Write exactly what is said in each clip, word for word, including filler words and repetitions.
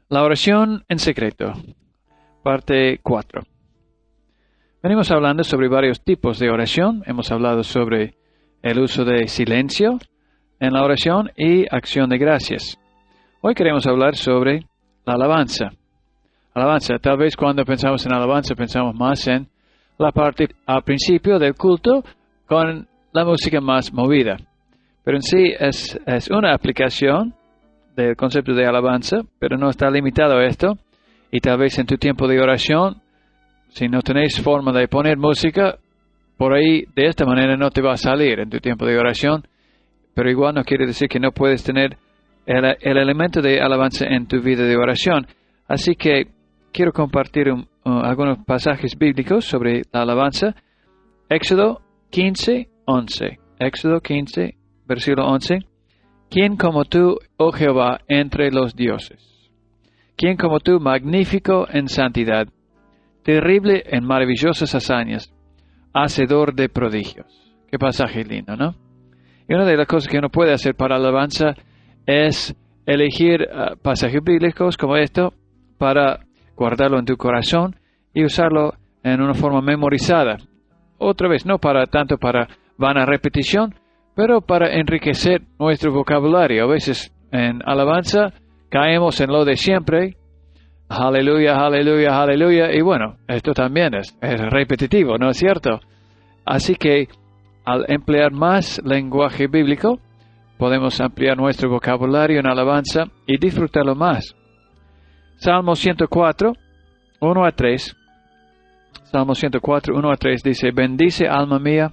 La oración en secreto, parte cuatro. Venimos hablando sobre varios tipos de oración. Hemos hablado sobre el uso de silencio en la oración y acción de gracias. Hoy queremos hablar sobre la alabanza. Alabanza, tal vez cuando pensamos en alabanza pensamos más en la parte al principio del culto con la música más movida. Pero en sí es, es una aplicación del concepto de alabanza, pero no está limitado a esto. Y tal vez en tu tiempo de oración, si no tenéis forma de poner música, por ahí de esta manera no te va a salir en tu tiempo de oración, pero igual no quiere decir que no puedes tener el, el elemento de alabanza en tu vida de oración. Así que quiero compartir un, uh, algunos pasajes bíblicos sobre la alabanza. Éxodo quince, once. Éxodo quince, versículo once. ¿Quién como tú, oh Jehová, entre los dioses? ¿Quién como tú, magnífico en santidad, terrible en maravillosas hazañas, hacedor de prodigios? Qué pasaje lindo, ¿no? Y una de las cosas que uno puede hacer para alabanza es elegir uh, pasajes bíblicos como esto para guardarlo en tu corazón y usarlo en una forma memorizada. Otra vez, no para tanto para vana repetición, pero para enriquecer nuestro vocabulario. A veces en alabanza caemos en lo de siempre. Aleluya, aleluya, aleluya. Y bueno, esto también es, es repetitivo, ¿no es cierto? Así que al emplear más lenguaje bíblico, podemos ampliar nuestro vocabulario en alabanza y disfrutarlo más. Salmo ciento cuatro, uno a tres. Salmo ciento cuatro, uno a tres dice: bendice, alma mía,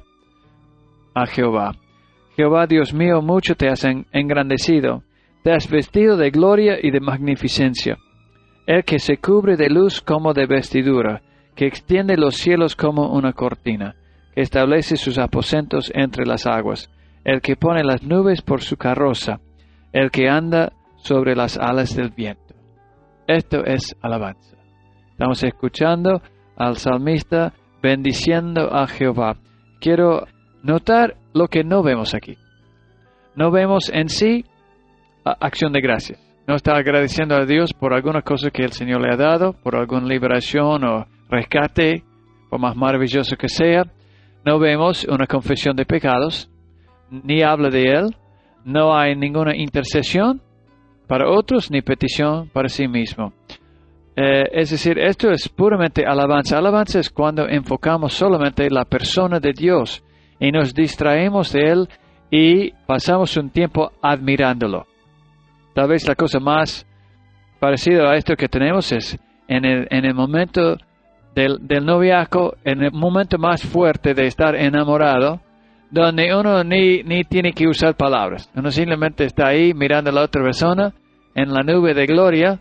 a Jehová. Jehová, Dios mío, mucho te has engrandecido. Te has vestido de gloria y de magnificencia. El que se cubre de luz como de vestidura, que extiende los cielos como una cortina, que establece sus aposentos entre las aguas, el que pone las nubes por su carroza, el que anda sobre las alas del viento. Esto es alabanza. Estamos escuchando al salmista bendiciendo a Jehová. Quiero notar lo que no vemos aquí. No vemos en sí acción de gracias. No está agradeciendo a Dios por alguna cosa que el Señor le ha dado, por alguna liberación o rescate, por más maravilloso que sea. No vemos una confesión de pecados, ni habla de Él. No hay ninguna intercesión para otros, ni petición para sí mismo. Eh, es decir, esto es puramente alabanza. Alabanza es cuando enfocamos solamente la persona de Dios y nos distraemos de Él y pasamos un tiempo admirándolo. Tal vez la cosa más parecida a esto que tenemos es en el, en el momento del, del noviazgo, en el momento más fuerte de estar enamorado, donde uno ni, ni tiene que usar palabras. Uno simplemente está ahí mirando a la otra persona en la nube de gloria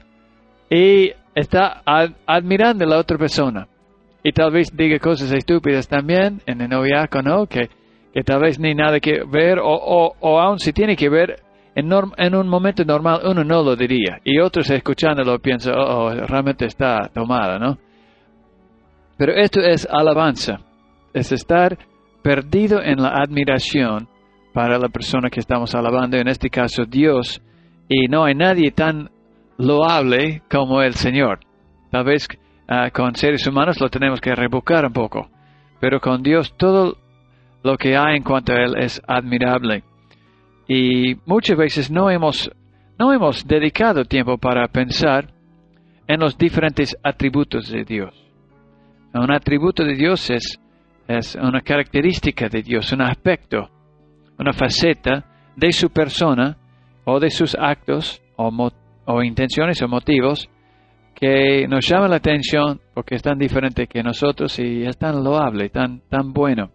y está ad, admirando a la otra persona. Y tal vez diga cosas estúpidas también en el noviazgo, ¿no? Que, que tal vez ni nada que ver, o, o, o aún si tiene que ver, en, norm, en un momento normal uno no lo diría. Y otros escuchándolo piensan, oh, oh, realmente está tomada, ¿no? Pero esto es alabanza. Es estar perdido en la admiración para la persona que estamos alabando, en este caso Dios. Y no hay nadie tan loable como el Señor. Tal vez Uh, con seres humanos lo tenemos que rebuscar un poco, pero con Dios todo lo que hay en cuanto a Él es admirable. Y muchas veces no hemos, no hemos dedicado tiempo para pensar en los diferentes atributos de Dios. Un atributo de Dios es, es una característica de Dios, un aspecto, una faceta de su persona o de sus actos o, mo- o intenciones o motivos que nos llama la atención porque es tan diferente que nosotros y es tan loable, tan, tan bueno.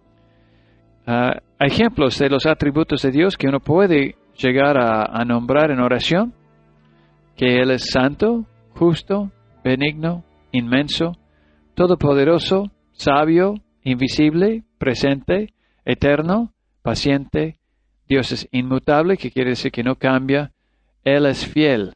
Uh, ejemplos de los atributos de Dios que uno puede llegar a, a nombrar en oración: que Él es santo, justo, benigno, inmenso, todopoderoso, sabio, invisible, presente, eterno, paciente. Dios es inmutable, que quiere decir que no cambia. Él es fiel.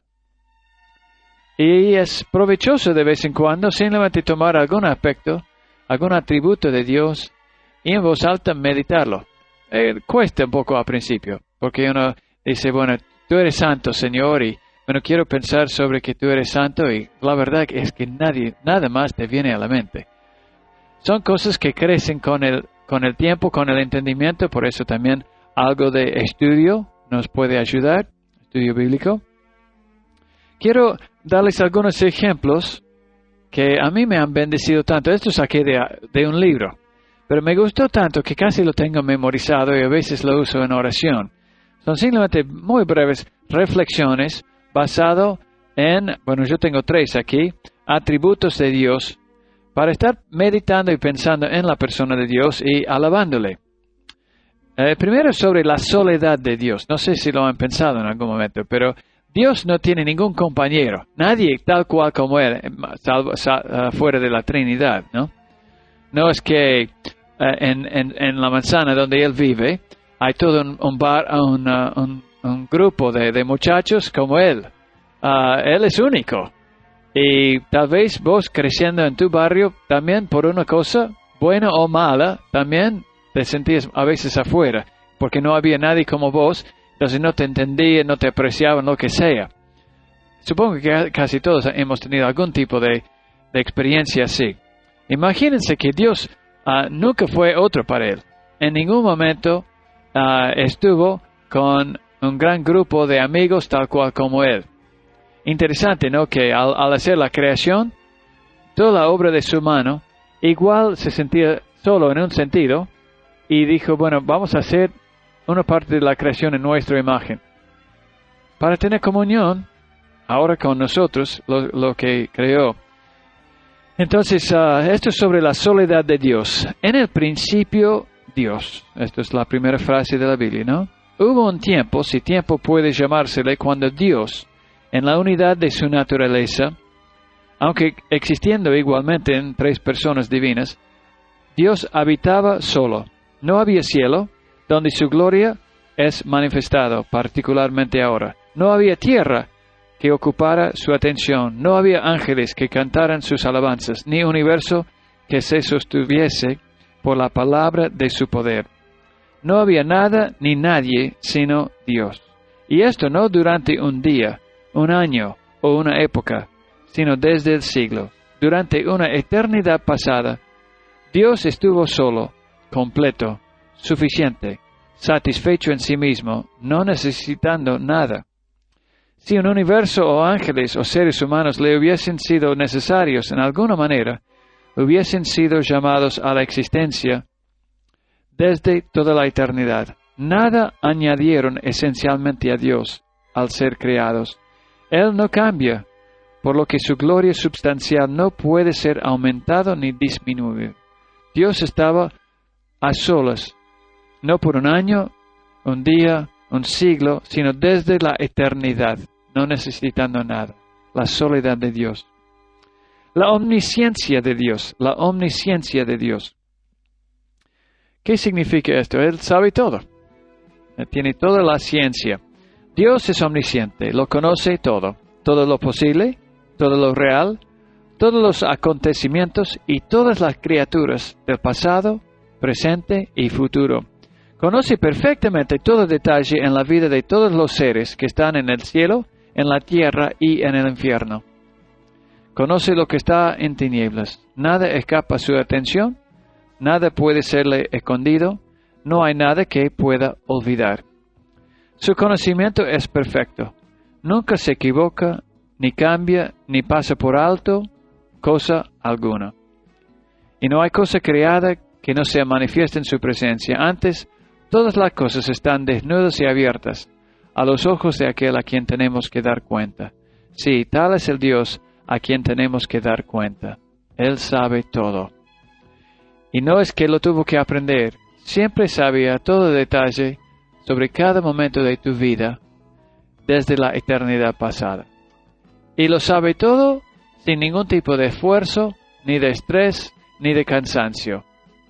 Y es provechoso de vez en cuando simplemente tomar algún aspecto, algún atributo de Dios y en voz alta meditarlo. Eh, cuesta un poco al principio, porque uno dice, bueno, tú eres santo, Señor, y bueno, quiero pensar sobre que tú eres santo y la verdad es que nadie, nada más te viene a la mente. Son cosas que crecen con el, con el tiempo, con el entendimiento, por eso también algo de estudio nos puede ayudar, estudio bíblico. Quiero darles algunos ejemplos que a mí me han bendecido tanto. Esto saqué de, de un libro, pero me gustó tanto que casi lo tengo memorizado y a veces lo uso en oración. Son simplemente muy breves reflexiones basado en, bueno, yo tengo tres aquí, atributos de Dios, para estar meditando y pensando en la persona de Dios y alabándole. Eh, primero sobre la soledad de Dios. No sé si lo han pensado en algún momento, pero Dios no tiene ningún compañero, nadie tal cual como Él, salvo, sal, fuera de la Trinidad, ¿no? No es que uh, en, en, en la manzana donde Él vive hay todo un, un, bar, un, uh, un, un grupo de, de muchachos como Él. Uh, él es único. Y tal vez vos creciendo en tu barrio también por una cosa, buena o mala, también te sentías a veces afuera, porque no había nadie como vos. Entonces no te entendían, no te apreciaban, lo que sea. Supongo que casi todos hemos tenido algún tipo de, de experiencia así. Imagínense que Dios uh, nunca fue otro para Él. En ningún momento uh, estuvo con un gran grupo de amigos tal cual como Él. Interesante, ¿no? Que al, al hacer la creación, toda la obra de su mano, igual se sentía solo en un sentido y dijo, bueno, vamos a hacer una parte de la creación en nuestra imagen, para tener comunión ahora con nosotros, lo, lo que creó. Entonces, uh, esto es sobre la soledad de Dios. En el principio, Dios. Esta es la primera frase de la Biblia, ¿no? Hubo un tiempo, si tiempo puede llamársele, cuando Dios, en la unidad de su naturaleza, aunque existiendo igualmente en tres personas divinas, Dios habitaba solo. No había cielo, donde su gloria es manifestado, particularmente ahora. No había tierra que ocupara su atención, no había ángeles que cantaran sus alabanzas, ni universo que se sostuviese por la palabra de su poder. No había nada ni nadie sino Dios. Y esto no durante un día, un año o una época, sino desde el siglo, durante una eternidad pasada. Dios estuvo solo, completo, suficiente, satisfecho en sí mismo, no necesitando nada. Si un universo o ángeles o seres humanos le hubiesen sido necesarios en alguna manera, hubiesen sido llamados a la existencia desde toda la eternidad. Nada añadieron esencialmente a Dios al ser creados. Él no cambia, por lo que su gloria substancial no puede ser aumentado ni disminuido. Dios estaba a solas, no por un año, un día, un siglo, sino desde la eternidad, no necesitando nada. La soledad de Dios. La omnisciencia de Dios, la omnisciencia de Dios. ¿Qué significa esto? Él sabe todo. Él tiene toda la ciencia. Dios es omnisciente, lo conoce todo, todo lo posible, todo lo real, todos los acontecimientos y todas las criaturas del pasado, presente y futuro. Conoce perfectamente todo detalle en la vida de todos los seres que están en el cielo, en la tierra y en el infierno. Conoce lo que está en tinieblas. Nada escapa a su atención, nada puede serle escondido, no hay nada que pueda olvidar. Su conocimiento es perfecto. Nunca se equivoca, ni cambia, ni pasa por alto cosa alguna. Y no hay cosa creada que no sea manifiesta en su presencia. Antes, todas las cosas están desnudas y abiertas a los ojos de aquel a quien tenemos que dar cuenta. Sí, tal es el Dios a quien tenemos que dar cuenta. Él sabe todo. Y no es que lo tuvo que aprender. Siempre sabía todo detalle sobre cada momento de tu vida desde la eternidad pasada. Y lo sabe todo sin ningún tipo de esfuerzo, ni de estrés, ni de cansancio.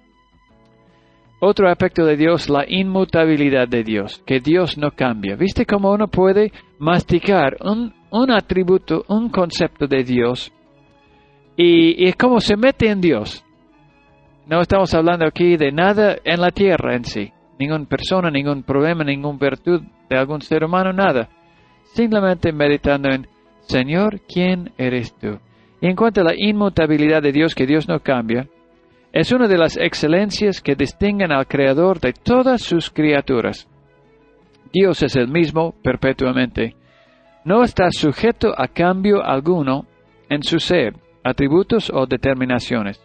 Otro aspecto de Dios, la inmutabilidad de Dios, que Dios no cambia. ¿Viste cómo uno puede masticar un, un atributo, un concepto de Dios? Y, y es como se mete en Dios. No estamos hablando aquí de nada en la tierra en sí. Ninguna persona, ningún problema, ninguna virtud de algún ser humano, nada. simplemente meditando en, Señor, ¿quién eres tú? Y en cuanto a la inmutabilidad de Dios, que Dios no cambia, es una de las excelencias que distinguen al Creador de todas sus criaturas. Dios es el mismo perpetuamente. No está sujeto a cambio alguno en su ser, atributos o determinaciones.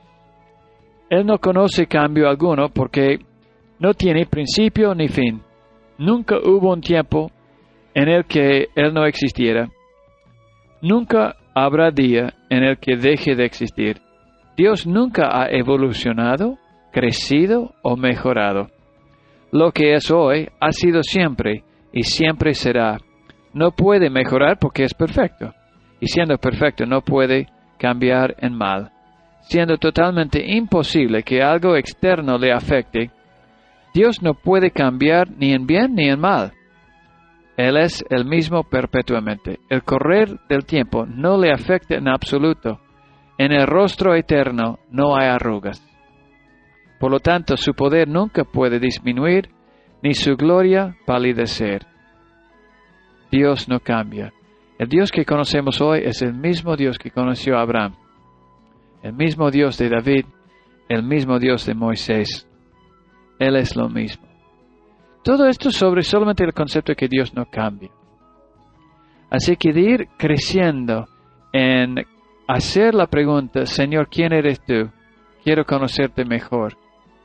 Él no conoce cambio alguno porque no tiene principio ni fin. Nunca hubo un tiempo en el que Él no existiera. Nunca habrá día en el que deje de existir. Dios nunca ha evolucionado, crecido o mejorado. Lo que es hoy ha sido siempre y siempre será. No puede mejorar porque es perfecto. Y siendo perfecto no puede cambiar en mal. Siendo totalmente imposible que algo externo le afecte, Dios no puede cambiar ni en bien ni en mal. Él es el mismo perpetuamente. El correr del tiempo no le afecta en absoluto. En el rostro eterno no hay arrugas. Por lo tanto, su poder nunca puede disminuir, ni su gloria palidecer. Dios no cambia. El Dios que conocemos hoy es el mismo Dios que conoció a Abraham, el mismo Dios de David, el mismo Dios de Moisés. Él es lo mismo. Todo esto sobre solamente el concepto de que Dios no cambia. Así que de ir creciendo en hacer la pregunta, Señor, ¿quién eres tú? Quiero conocerte mejor.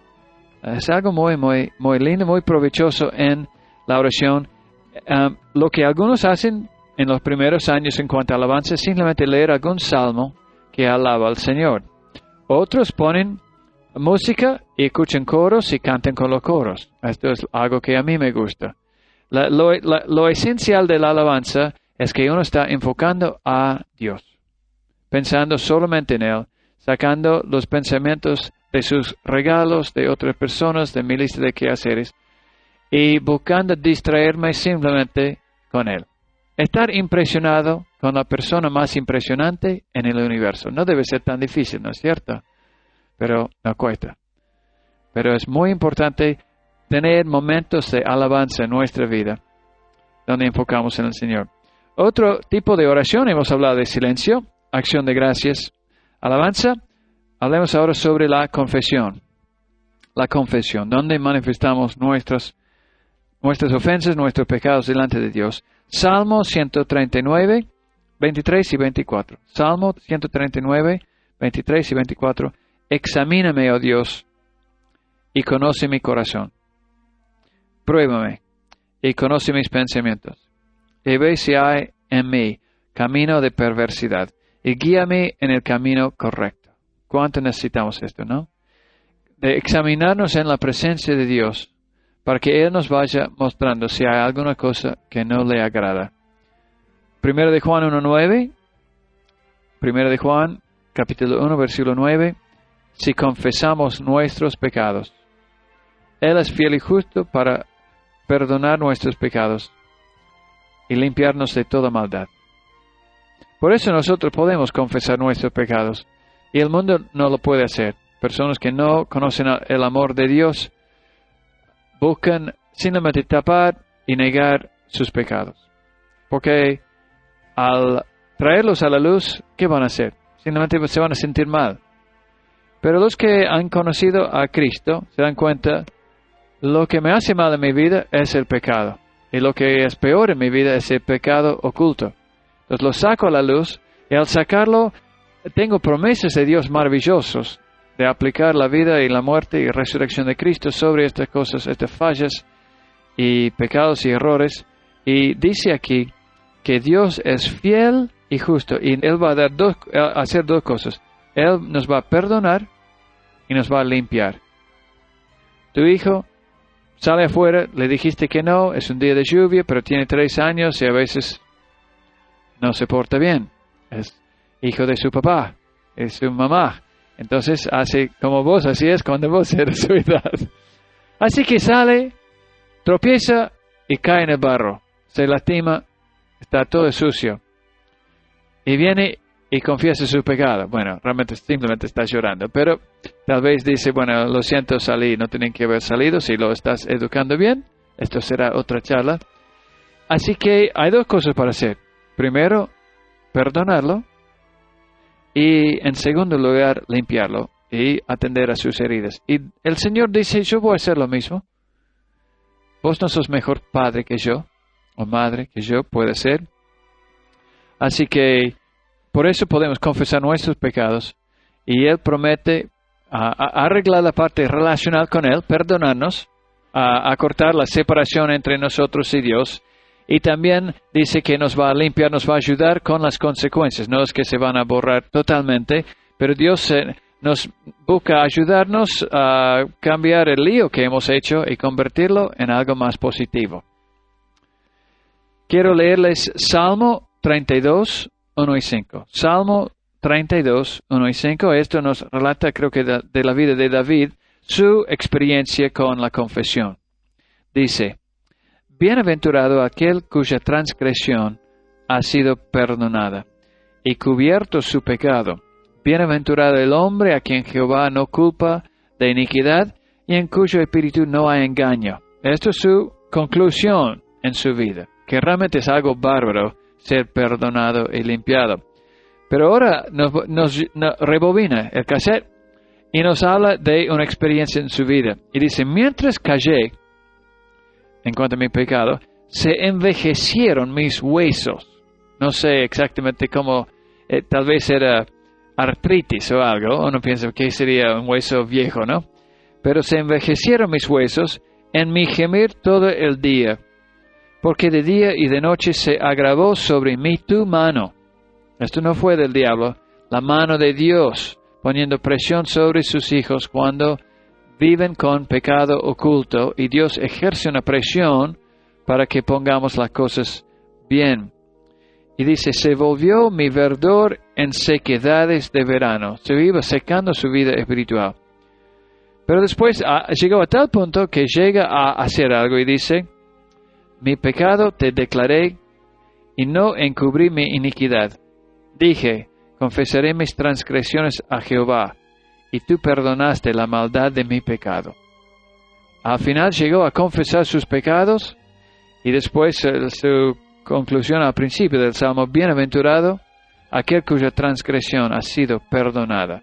Es algo muy, muy, muy lindo, muy provechoso en la oración. Um, lo que algunos hacen en los primeros años en cuanto a alabanza es simplemente leer algún salmo que alaba al Señor. Otros ponen música y escuchan coros y cantan con los coros. Esto es algo que a mí me gusta. La, lo, la, lo esencial de la alabanza es que uno está enfocando a Dios, pensando solamente en Él, sacando los pensamientos de sus regalos, de otras personas, de mi lista de quehaceres, y buscando distraerme simplemente con Él. Estar impresionado con la persona más impresionante en el universo. No debe ser tan difícil, ¿no es cierto? Pero no cuesta. Pero es muy importante tener momentos de alabanza en nuestra vida, donde enfocamos en el Señor. Otro tipo de oración, hemos hablado de silencio, acción de gracias, alabanza. Hablemos ahora sobre la confesión. La confesión, donde manifestamos nuestras, nuestras ofensas, nuestros pecados delante de Dios. Salmo ciento treinta y nueve, veintitrés y veinticuatro. Salmo ciento treinta y nueve, veintitrés y veinticuatro. Examíname, oh Dios, y conoce mi corazón. Pruébame y conoce mis pensamientos. Y ve si hay en mí camino de perversidad, y guíame en el camino correcto. ¿Cuánto necesitamos esto, no? De examinarnos en la presencia de Dios, para que Él nos vaya mostrando si hay alguna cosa que no le agrada. Primero de Juan uno nueve, Primero de Juan, capítulo uno, versículo nueve, si confesamos nuestros pecados, Él es fiel y justo para perdonar nuestros pecados y limpiarnos de toda maldad. Por eso nosotros podemos confesar nuestros pecados, y el mundo no lo puede hacer. Personas que no conocen el amor de Dios buscan simplemente tapar y negar sus pecados. Porque al traerlos a la luz, ¿qué van a hacer? Simplemente se van a sentir mal. Pero los que han conocido a Cristo se dan cuenta, lo que me hace mal en mi vida es el pecado. Y lo que es peor en mi vida es el pecado oculto. Entonces lo saco a la luz, y al sacarlo, tengo promesas de Dios maravillosos de aplicar la vida y la muerte y resurrección de Cristo sobre estas cosas, estas fallas y pecados y errores. Y dice aquí que Dios es fiel y justo, y Él va a, dar dos, a hacer dos cosas. Él nos va a perdonar y nos va a limpiar. Tu hijo sale afuera, le dijiste que no, es un día de lluvia, pero tiene tres años y a veces no se porta bien. Es hijo de su papá, es su mamá. Entonces hace como vos, así es cuando vos eres su edad. Así que sale, tropieza y cae en el barro. Se lastima, está todo sucio. Y viene y confiesa su pecado. Bueno, realmente simplemente está llorando. Pero tal vez dice, bueno, lo siento, salí, no tienen que haber salido. Si lo estás educando bien, esto será otra charla. así que hay dos cosas para hacer. Primero, perdonarlo. Y en segundo lugar, limpiarlo y atender a sus heridas. Y el Señor dice, yo voy a hacer lo mismo. Vos no sos mejor padre que yo, o madre que yo, puede ser. Así que por eso podemos confesar nuestros pecados. Y Él promete a, a arreglar la parte relacional con Él, perdonarnos, a, a cortar la separación entre nosotros y Dios. Y también dice que nos va a limpiar, nos va a ayudar con las consecuencias. No es que se van a borrar totalmente, pero Dios eh, nos busca ayudarnos a cambiar el lío que hemos hecho y convertirlo en algo más positivo. Quiero leerles Salmo treinta y dos, uno y cinco. Salmo treinta y dos, uno y cinco. Esto nos relata, creo que de, de la vida de David, su experiencia con la confesión. Dice, bienaventurado aquel cuya transgresión ha sido perdonada y cubierto su pecado. Bienaventurado el hombre a quien Jehová no culpa de iniquidad y en cuyo espíritu no hay engaño. Esto es su conclusión en su vida, que realmente es algo bárbaro ser perdonado y limpiado. Pero ahora nos, nos, nos rebobina el cassette y nos habla de una experiencia en su vida. Y dice, mientras callé, en cuanto a mi pecado, se envejecieron mis huesos. No sé exactamente cómo, eh, tal vez era artritis o algo. Uno piensa que sería un hueso viejo, ¿no? Pero se envejecieron mis huesos en mi gemir todo el día, porque de día y de noche se agravó sobre mí tu mano. Esto no fue del diablo, la mano de Dios, poniendo presión sobre sus hijos cuando viven con pecado oculto, y Dios ejerce una presión para que pongamos las cosas bien. Y dice, se volvió mi verdor en sequedades de verano. Se iba secando su vida espiritual. Pero después a, llegó a tal punto que llega a hacer algo y dice, mi pecado te declaré y no encubrí mi iniquidad. Dije, confesaré mis transgresiones a Jehová, y tú perdonaste la maldad de mi pecado. Al final llegó a confesar sus pecados, y después eh, su conclusión al principio del Salmo, bienaventurado aquel cuya transgresión ha sido perdonada.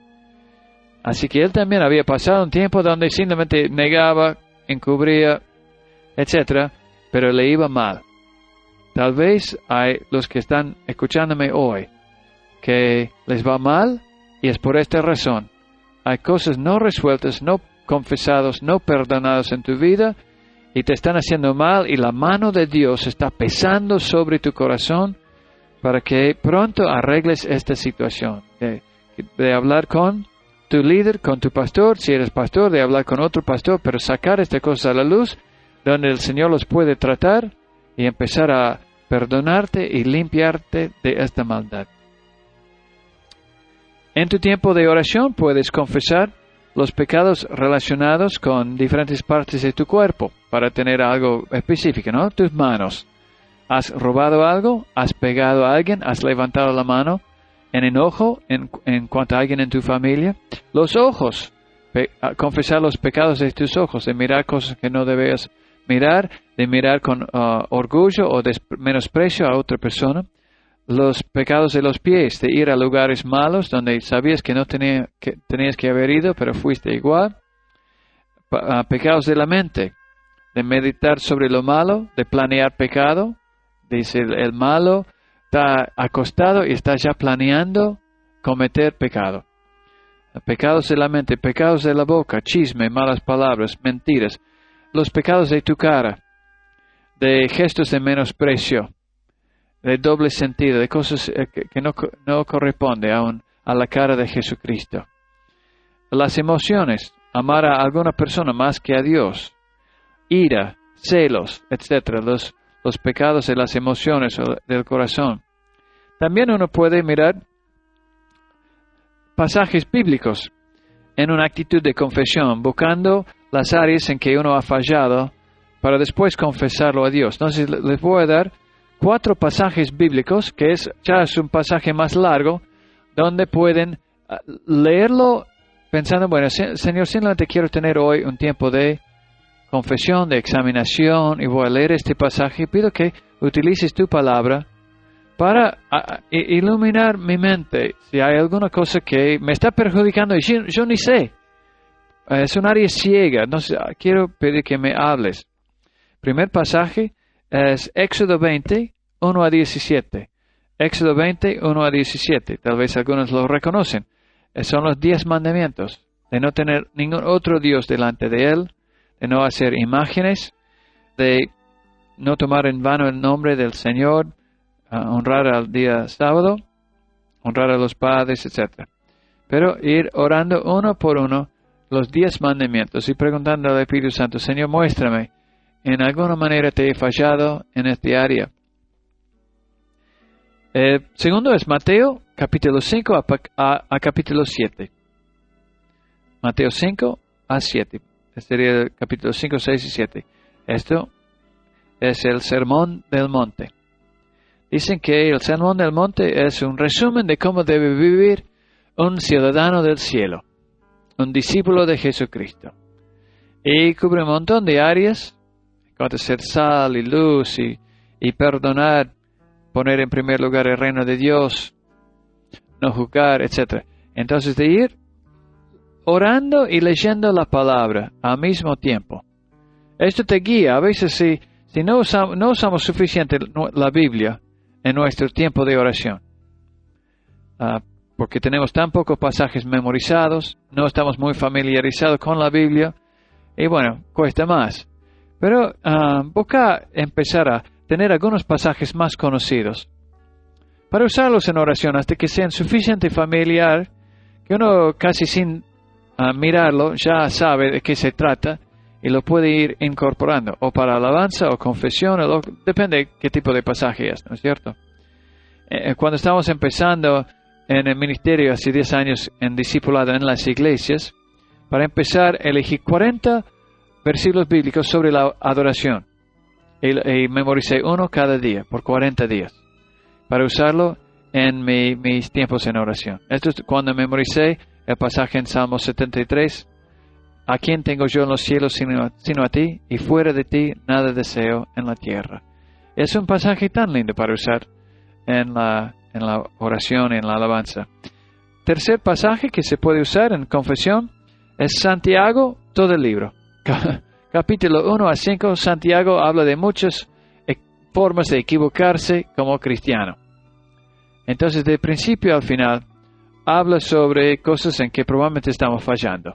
Así que él también había pasado un tiempo donde simplemente negaba, encubría, etcétera, pero le iba mal. Tal vez hay los que están escuchándome hoy que les va mal y es por esta razón. Hay cosas no resueltas, no confesadas, no perdonadas en tu vida y te están haciendo mal y la mano de Dios está pesando sobre tu corazón para que pronto arregles esta situación. De, de hablar con tu líder, con tu pastor, si eres pastor, de hablar con otro pastor, pero sacar esta cosa a la luz donde el Señor los puede tratar y empezar a perdonarte y limpiarte de esta maldad. En tu tiempo de oración puedes confesar los pecados relacionados con diferentes partes de tu cuerpo para tener algo específico, ¿no? Tus manos. ¿Has robado algo? ¿Has pegado a alguien? ¿Has levantado la mano en enojo en, en cuanto a alguien en tu familia? Los ojos. Pe- confesar los pecados de tus ojos, de mirar cosas que no debes mirar, de mirar con uh, orgullo o menosprecio a otra persona. Los pecados de los pies, de ir a lugares malos donde sabías que no tenía, que tenías que haber ido, pero fuiste igual. Pa, uh, pecados de la mente, de meditar sobre lo malo, de planear pecado. Dice el, el malo está acostado y está ya planeando cometer pecado. Pecados de la mente, pecados de la boca, chisme, malas palabras, mentiras. Los pecados de tu cara, de gestos de menosprecio, de doble sentido, de cosas que, que no, no corresponden aún a la cara de Jesucristo. Las emociones, amar a alguna persona más que a Dios, ira, celos, etcétera. Los, los pecados de las emociones o del corazón. También uno puede mirar pasajes bíblicos en una actitud de confesión, buscando las áreas en que uno ha fallado para después confesarlo a Dios. Entonces les voy a dar cuatro pasajes bíblicos, que es ya es un pasaje más largo, donde pueden leerlo pensando, bueno, Señor, simplemente quiero tener hoy un tiempo de confesión, de examinación, y voy a leer este pasaje y pido que utilices tu palabra para a, iluminar mi mente. Si hay alguna cosa que me está perjudicando y yo, yo ni sé. Es un área ciega. No sé, quiero pedir que me hables. Primer pasaje es Éxodo veinte, uno a diecisiete. Éxodo veinte, uno a diecisiete. Tal vez algunos lo reconocen. Son los diez mandamientos. De no tener ningún otro Dios delante de Él. De no hacer imágenes. De no tomar en vano el nombre del Señor. Uh, honrar al día sábado. Honrar a los padres, etcétera. Pero ir orando uno por uno los diez mandamientos y preguntando al Espíritu Santo, Señor, muéstrame. En alguna manera te he fallado en este área. Eh, segundo es Mateo, capítulo cinco a, a, a capítulo siete. Mateo cinco a siete. Este sería el capítulo cinco, seis y siete. Esto es el Sermón del Monte. Dicen que el Sermón del Monte es un resumen de cómo debe vivir un ciudadano del cielo, un discípulo de Jesucristo. Y cubre un montón de áreas. Cuanto a ser sal y luz y, y perdonar, poner en primer lugar el reino de Dios, no juzgar, etcétera. Entonces de ir orando y leyendo la palabra al mismo tiempo. Esto te guía. A veces si, si no, usamos, no usamos suficiente la Biblia en nuestro tiempo de oración, uh, porque tenemos tan pocos pasajes memorizados, no estamos muy familiarizados con la Biblia, y bueno, cuesta más. Pero uh, busca empezar a tener algunos pasajes más conocidos para usarlos en oración hasta que sean suficientemente familiar que uno casi sin uh, mirarlo ya sabe de qué se trata y lo puede ir incorporando o para alabanza o confesión, o lo, depende de qué tipo de pasaje es, ¿no es cierto? Eh, cuando estamos empezando en el ministerio hace diez años en discipulado en las iglesias, para empezar elegí cuarenta versículos bíblicos sobre la adoración y, y memoricé uno cada día por cuarenta días para usarlo en mi, mis tiempos en oración. Esto es cuando memoricé el pasaje en Salmo setenta y tres. ¿A quién tengo yo en los cielos sino, sino a ti? Y fuera de ti nada deseo en la tierra. Es un pasaje tan lindo para usar en la, en la oración y en la alabanza. Tercer pasaje que se puede usar en confesión es Santiago, todo el libro. Capítulo uno a cinco, Santiago habla de muchas formas de equivocarse como cristiano. Entonces, de principio al final, habla sobre cosas en que probablemente estamos fallando.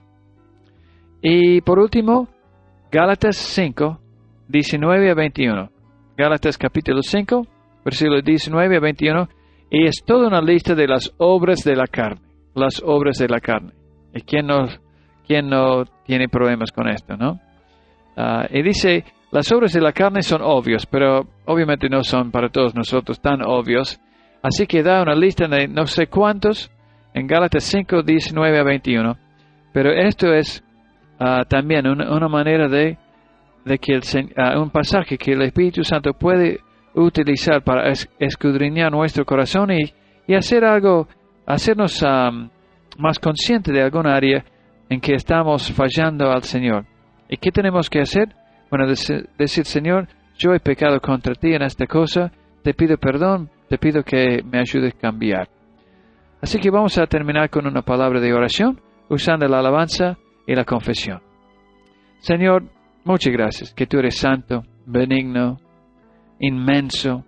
Y por último, Gálatas cinco, diecinueve a veintiuno. Gálatas capítulo cinco, versículos diecinueve a veintiuno. Y es toda una lista de las obras de la carne. Las obras de la carne. ¿Y quién no, quién no tiene problemas con esto, no? Uh, y dice, las obras de la carne son obvias, pero obviamente no son para todos nosotros tan obvios. Así que da una lista de no sé cuántos en Gálatas cinco, diecinueve a veintiuno. Pero esto es uh, también una, una manera de, de que el, uh, un pasaje que el Espíritu Santo puede utilizar para es, escudriñar nuestro corazón y, y hacer algo, hacernos um, más conscientes de alguna área en que estamos fallando al Señor. ¿Y qué tenemos que hacer? Bueno, decir, decir, Señor, yo he pecado contra ti en esta cosa, te pido perdón, te pido que me ayudes a cambiar. Así que vamos a terminar con una palabra de oración, usando la alabanza y la confesión. Señor, muchas gracias, que tú eres santo, benigno, inmenso,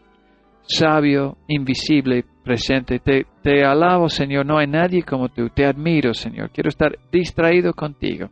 sabio, invisible, presente. Te, te alabo, Señor, no hay nadie como tú. Te admiro, Señor. Quiero estar distraído contigo.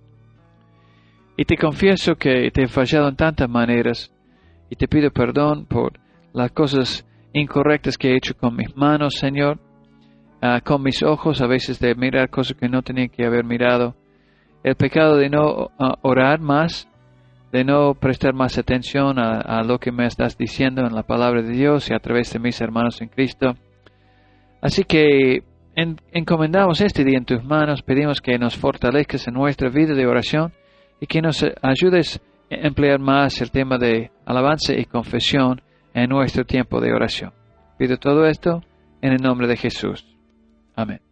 Y te confieso que te he fallado en tantas maneras y te pido perdón por las cosas incorrectas que he hecho con mis manos, Señor, uh, con mis ojos, a veces de mirar cosas que no tenía que haber mirado. El pecado de no uh, orar más, de no prestar más atención a, a lo que me estás diciendo en la palabra de Dios y a través de mis hermanos en Cristo. Así que en, encomendamos este día en tus manos, pedimos que nos fortalezcas en nuestra vida de oración y que nos ayudes a emplear más el tema de alabanza y confesión en nuestro tiempo de oración. Pido todo esto en el nombre de Jesús. Amén.